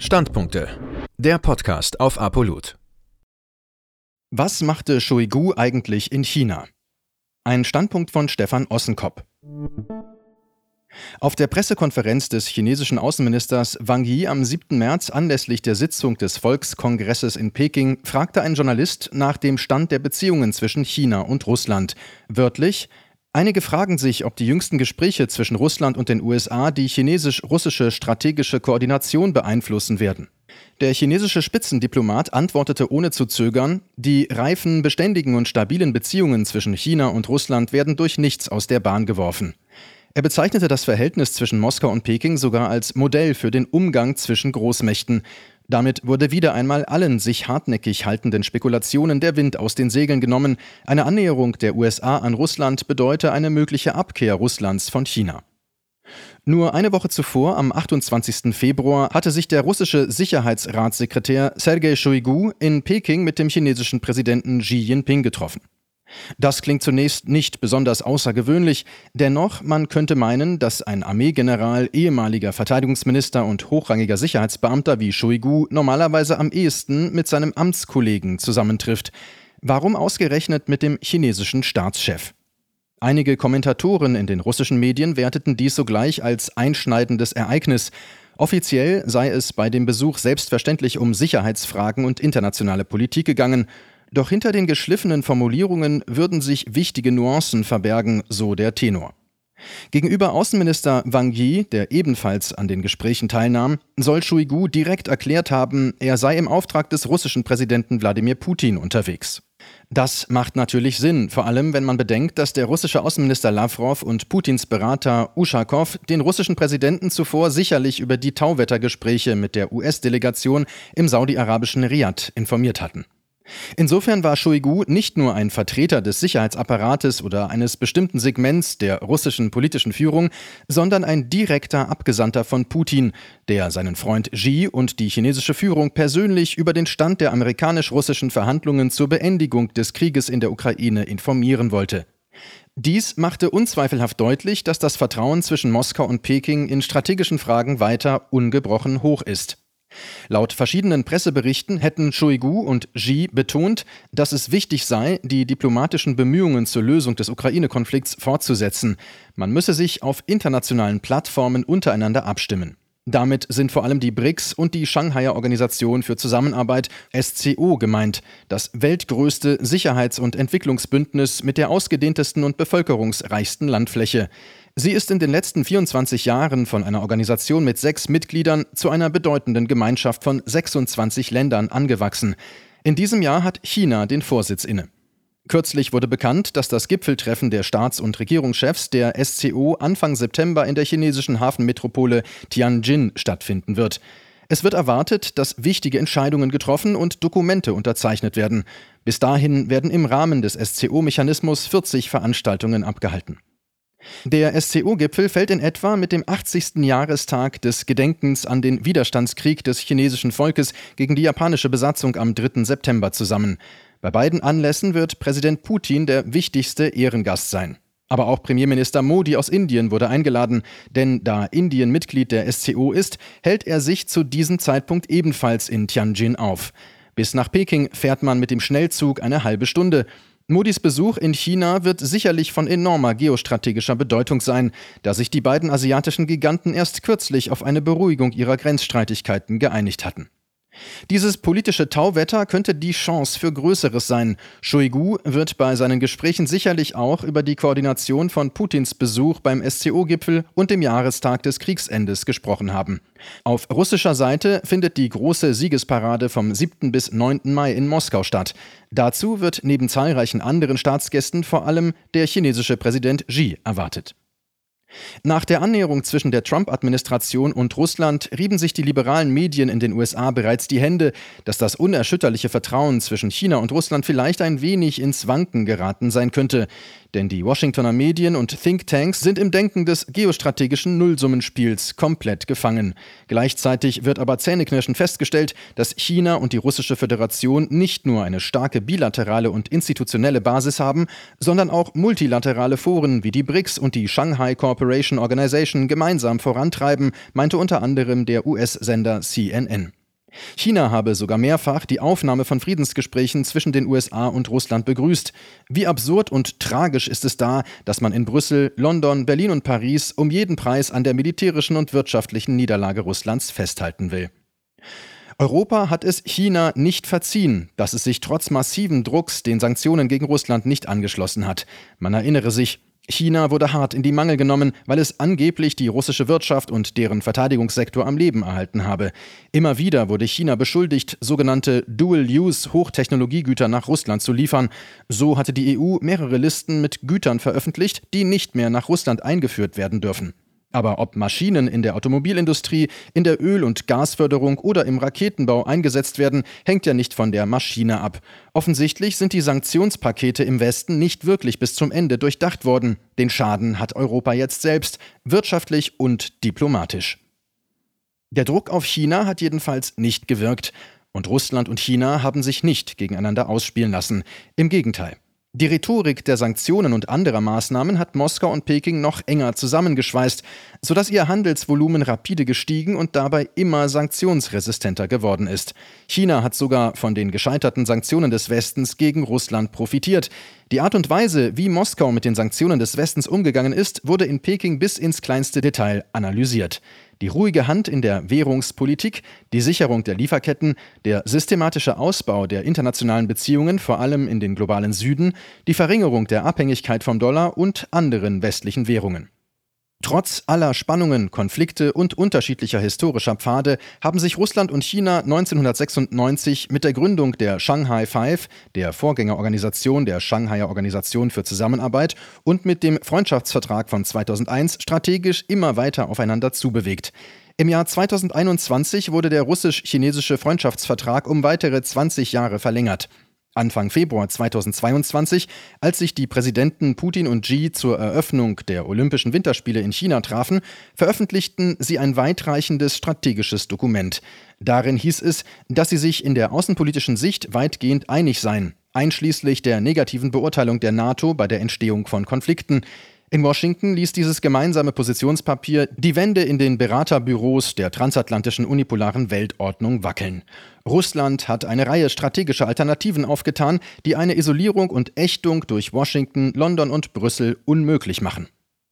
Standpunkte. Der Podcast auf ApoLoot. Was machte Shoigu eigentlich in China? Ein Standpunkt von Stefan Ossenkop. Auf der Pressekonferenz des chinesischen Außenministers Wang Yi am 7. März anlässlich der Sitzung des Volkskongresses in Peking fragte ein Journalist nach dem Stand der Beziehungen zwischen China und Russland. Wörtlich: Einige fragen sich, ob die jüngsten Gespräche zwischen Russland und den USA die chinesisch-russische strategische Koordination beeinflussen werden. Der chinesische Spitzendiplomat antwortete ohne zu zögern: Die reifen, beständigen und stabilen Beziehungen zwischen China und Russland werden durch nichts aus der Bahn geworfen. Er bezeichnete das Verhältnis zwischen Moskau und Peking sogar als Modell für den Umgang zwischen Großmächten. Damit wurde wieder einmal allen sich hartnäckig haltenden Spekulationen der Wind aus den Segeln genommen. Eine Annäherung der USA an Russland bedeute eine mögliche Abkehr Russlands von China. Nur eine Woche zuvor, am 28. Februar, hatte sich der russische Sicherheitsratssekretär Sergei Shoigu in Peking mit dem chinesischen Präsidenten Xi Jinping getroffen. Das klingt zunächst nicht besonders außergewöhnlich, dennoch, man könnte meinen, dass ein Armeegeneral, ehemaliger Verteidigungsminister und hochrangiger Sicherheitsbeamter wie Shoigu normalerweise am ehesten mit seinem Amtskollegen zusammentrifft. Warum ausgerechnet mit dem chinesischen Staatschef? Einige Kommentatoren in den russischen Medien werteten dies sogleich als einschneidendes Ereignis. Offiziell sei es bei dem Besuch selbstverständlich um Sicherheitsfragen und internationale Politik gegangen. Doch hinter den geschliffenen Formulierungen würden sich wichtige Nuancen verbergen, so der Tenor. Gegenüber Außenminister Wang Yi, der ebenfalls an den Gesprächen teilnahm, soll Shoigu direkt erklärt haben, er sei im Auftrag des russischen Präsidenten Wladimir Putin unterwegs. Das macht natürlich Sinn, vor allem wenn man bedenkt, dass der russische Außenminister Lawrow und Putins Berater Uschakow den russischen Präsidenten zuvor sicherlich über die Tauwettergespräche mit der US-Delegation im saudi-arabischen Riad informiert hatten. Insofern war Shoigu nicht nur ein Vertreter des Sicherheitsapparates oder eines bestimmten Segments der russischen politischen Führung, sondern ein direkter Abgesandter von Putin, der seinen Freund Xi und die chinesische Führung persönlich über den Stand der amerikanisch-russischen Verhandlungen zur Beendigung des Krieges in der Ukraine informieren wollte. Dies machte unzweifelhaft deutlich, dass das Vertrauen zwischen Moskau und Peking in strategischen Fragen weiter ungebrochen hoch ist. Laut verschiedenen Presseberichten hätten Shoigu und Xi betont, dass es wichtig sei, die diplomatischen Bemühungen zur Lösung des Ukraine-Konflikts fortzusetzen. Man müsse sich auf internationalen Plattformen untereinander abstimmen. Damit sind vor allem die BRICS und die Shanghaier Organisation für Zusammenarbeit SCO gemeint, das weltgrößte Sicherheits- und Entwicklungsbündnis mit der ausgedehntesten und bevölkerungsreichsten Landfläche. Sie ist in den letzten 24 Jahren von einer Organisation mit 6 Mitgliedern zu einer bedeutenden Gemeinschaft von 26 Ländern angewachsen. In diesem Jahr hat China den Vorsitz inne. Kürzlich wurde bekannt, dass das Gipfeltreffen der Staats- und Regierungschefs der SCO Anfang September in der chinesischen Hafenmetropole Tianjin stattfinden wird. Es wird erwartet, dass wichtige Entscheidungen getroffen und Dokumente unterzeichnet werden. Bis dahin werden im Rahmen des SCO-Mechanismus 40 Veranstaltungen abgehalten. Der SCO-Gipfel fällt in etwa mit dem 80. Jahrestag des Gedenkens an den Widerstandskrieg des chinesischen Volkes gegen die japanische Besatzung am 3. September zusammen. Bei beiden Anlässen wird Präsident Putin der wichtigste Ehrengast sein. Aber auch Premierminister Modi aus Indien wurde eingeladen, denn da Indien Mitglied der SCO ist, hält er sich zu diesem Zeitpunkt ebenfalls in Tianjin auf. Bis nach Peking fährt man mit dem Schnellzug eine halbe Stunde. Modis Besuch in China wird sicherlich von enormer geostrategischer Bedeutung sein, da sich die beiden asiatischen Giganten erst kürzlich auf eine Beruhigung ihrer Grenzstreitigkeiten geeinigt hatten. Dieses politische Tauwetter könnte die Chance für Größeres sein. Shoigu wird bei seinen Gesprächen sicherlich auch über die Koordination von Putins Besuch beim SCO-Gipfel und dem Jahrestag des Kriegsendes gesprochen haben. Auf russischer Seite findet die große Siegesparade vom 7. bis 9. Mai in Moskau statt. Dazu wird neben zahlreichen anderen Staatsgästen vor allem der chinesische Präsident Xi erwartet. Nach der Annäherung zwischen der Trump-Administration und Russland rieben sich die liberalen Medien in den USA bereits die Hände, dass das unerschütterliche Vertrauen zwischen China und Russland vielleicht ein wenig ins Wanken geraten sein könnte. denn die Washingtoner Medien und Thinktanks sind im Denken des geostrategischen Nullsummenspiels komplett gefangen. Gleichzeitig wird aber zähneknirschend festgestellt, dass China und die Russische Föderation nicht nur eine starke bilaterale und institutionelle Basis haben, sondern auch multilaterale Foren wie die BRICS und die Shanghai Cooperation Organization gemeinsam vorantreiben, meinte unter anderem der US-Sender CNN. China habe sogar mehrfach die Aufnahme von Friedensgesprächen zwischen den USA und Russland begrüßt. Wie absurd und tragisch ist es da, dass man in Brüssel, London, Berlin und Paris um jeden Preis an der militärischen und wirtschaftlichen Niederlage Russlands festhalten will. Europa hat es China nicht verziehen, dass es sich trotz massiven Drucks den Sanktionen gegen Russland nicht angeschlossen hat. Man erinnere sich, China wurde hart in die Mangel genommen, weil es angeblich die russische Wirtschaft und deren Verteidigungssektor am Leben erhalten habe. Immer wieder wurde China beschuldigt, sogenannte Dual-Use-Hochtechnologiegüter nach Russland zu liefern. So hatte die EU mehrere Listen mit Gütern veröffentlicht, die nicht mehr nach Russland eingeführt werden dürfen. Aber ob Maschinen in der Automobilindustrie, in der Öl- und Gasförderung oder im Raketenbau eingesetzt werden, hängt ja nicht von der Maschine ab. Offensichtlich sind die Sanktionspakete im Westen nicht wirklich bis zum Ende durchdacht worden. Den Schaden hat Europa jetzt selbst, wirtschaftlich und diplomatisch. Der Druck auf China hat jedenfalls nicht gewirkt. Und Russland und China haben sich nicht gegeneinander ausspielen lassen. Im Gegenteil. Die Rhetorik der Sanktionen und anderer Maßnahmen hat Moskau und Peking noch enger zusammengeschweißt, sodass ihr Handelsvolumen rapide gestiegen und dabei immer sanktionsresistenter geworden ist. China hat sogar von den gescheiterten Sanktionen des Westens gegen Russland profitiert. Die Art und Weise, wie Moskau mit den Sanktionen des Westens umgegangen ist, wurde in Peking bis ins kleinste Detail analysiert. Die ruhige Hand in der Währungspolitik, die Sicherung der Lieferketten, der systematische Ausbau der internationalen Beziehungen, vor allem in den globalen Süden, die Verringerung der Abhängigkeit vom Dollar und anderen westlichen Währungen. Trotz aller Spannungen, Konflikte und unterschiedlicher historischer Pfade haben sich Russland und China 1996 mit der Gründung der Shanghai Five, der Vorgängerorganisation der Shanghaier Organisation für Zusammenarbeit, und mit dem Freundschaftsvertrag von 2001 strategisch immer weiter aufeinander zubewegt. Im Jahr 2021 wurde der russisch-chinesische Freundschaftsvertrag um weitere 20 Jahre verlängert. Anfang Februar 2022, als sich die Präsidenten Putin und Xi zur Eröffnung der Olympischen Winterspiele in China trafen, veröffentlichten sie ein weitreichendes strategisches Dokument. Darin hieß es, dass sie sich in der außenpolitischen Sicht weitgehend einig seien, einschließlich der negativen Beurteilung der NATO bei der Entstehung von Konflikten. In Washington ließ dieses gemeinsame Positionspapier die Wände in den Beraterbüros der transatlantischen unipolaren Weltordnung wackeln. Russland hat eine Reihe strategischer Alternativen aufgetan, die eine Isolierung und Ächtung durch Washington, London und Brüssel unmöglich machen.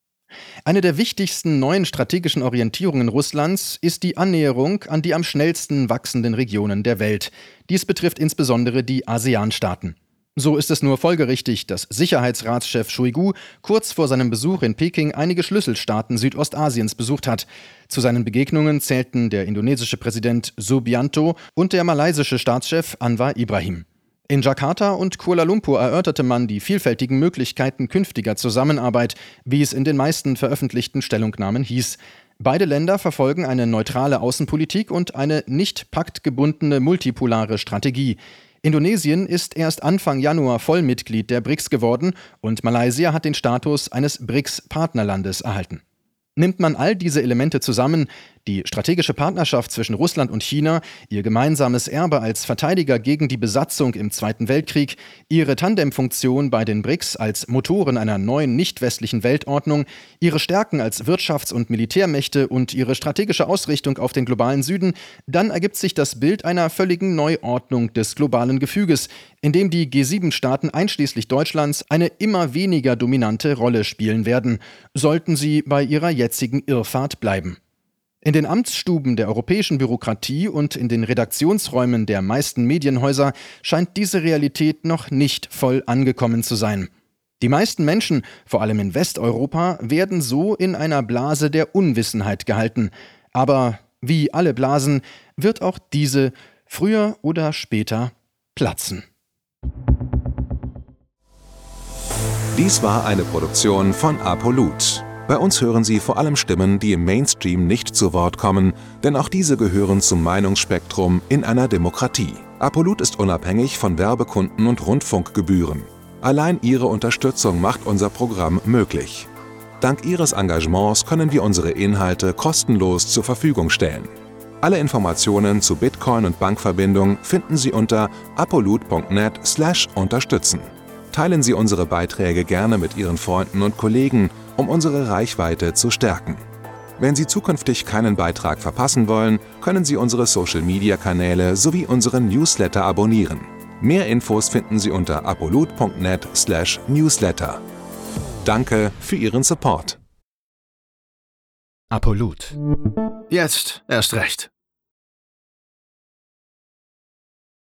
Eine der wichtigsten neuen strategischen Orientierungen Russlands ist die Annäherung an die am schnellsten wachsenden Regionen der Welt. Dies betrifft insbesondere die ASEAN-Staaten. So ist es nur folgerichtig, dass Sicherheitsratschef Shoigu kurz vor seinem Besuch in Peking einige Schlüsselstaaten Südostasiens besucht hat. Zu seinen Begegnungen zählten der indonesische Präsident Subianto und der malaysische Staatschef Anwar Ibrahim. In Jakarta und Kuala Lumpur erörterte man die vielfältigen Möglichkeiten künftiger Zusammenarbeit, wie es in den meisten veröffentlichten Stellungnahmen hieß. Beide Länder verfolgen eine neutrale Außenpolitik und eine nicht paktgebundene multipolare Strategie. Indonesien ist erst Anfang Januar Vollmitglied der BRICS geworden und Malaysia hat den Status eines BRICS-Partnerlandes erhalten. Nimmt man all diese Elemente zusammen, die strategische Partnerschaft zwischen Russland und China, ihr gemeinsames Erbe als Verteidiger gegen die Besatzung im Zweiten Weltkrieg, ihre Tandemfunktion bei den BRICS als Motoren einer neuen nicht-westlichen Weltordnung, ihre Stärken als Wirtschafts- und Militärmächte und ihre strategische Ausrichtung auf den globalen Süden, dann ergibt sich das Bild einer völligen Neuordnung des globalen Gefüges, in dem die G7-Staaten einschließlich Deutschlands eine immer weniger dominante Rolle spielen werden, sollten sie bei ihrer jetzigen Irrfahrt bleiben. In den Amtsstuben der europäischen Bürokratie und in den Redaktionsräumen der meisten Medienhäuser scheint diese Realität noch nicht voll angekommen zu sein. Die meisten Menschen, vor allem in Westeuropa, werden so in einer Blase der Unwissenheit gehalten. Aber wie alle Blasen wird auch diese früher oder später platzen. Dies war eine Produktion von ApoLoot. Bei uns hören Sie vor allem Stimmen, die im Mainstream nicht zu Wort kommen, denn auch diese gehören zum Meinungsspektrum in einer Demokratie. ApoLoot ist unabhängig von Werbekunden und Rundfunkgebühren. Allein Ihre Unterstützung macht unser Programm möglich. Dank Ihres Engagements können wir unsere Inhalte kostenlos zur Verfügung stellen. Alle Informationen zu Bitcoin und Bankverbindung finden Sie unter apollut.net/unterstützen. Teilen Sie unsere Beiträge gerne mit Ihren Freunden und Kollegen, um unsere Reichweite zu stärken. Wenn Sie zukünftig keinen Beitrag verpassen wollen, können Sie unsere Social-Media-Kanäle sowie unseren Newsletter abonnieren. Mehr Infos finden Sie unter apollut.net/newsletter. Danke für Ihren Support. Apollut. Jetzt erst recht.